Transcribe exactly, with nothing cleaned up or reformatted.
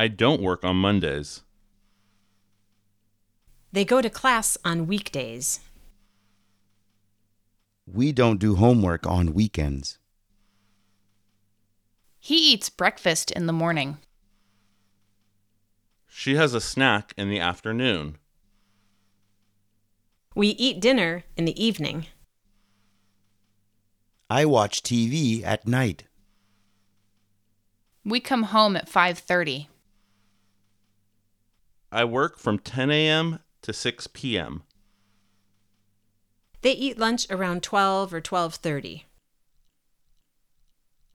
I don't work on Mondays. They go to class on weekdays. We don't do homework on weekends. He eats breakfast in the morning. She has a snack in the afternoon. We eat dinner in the evening. I watch T V at night. We come home at five thirty. I work from ten a.m. to six p.m. They eat lunch around twelve or twelve thirty.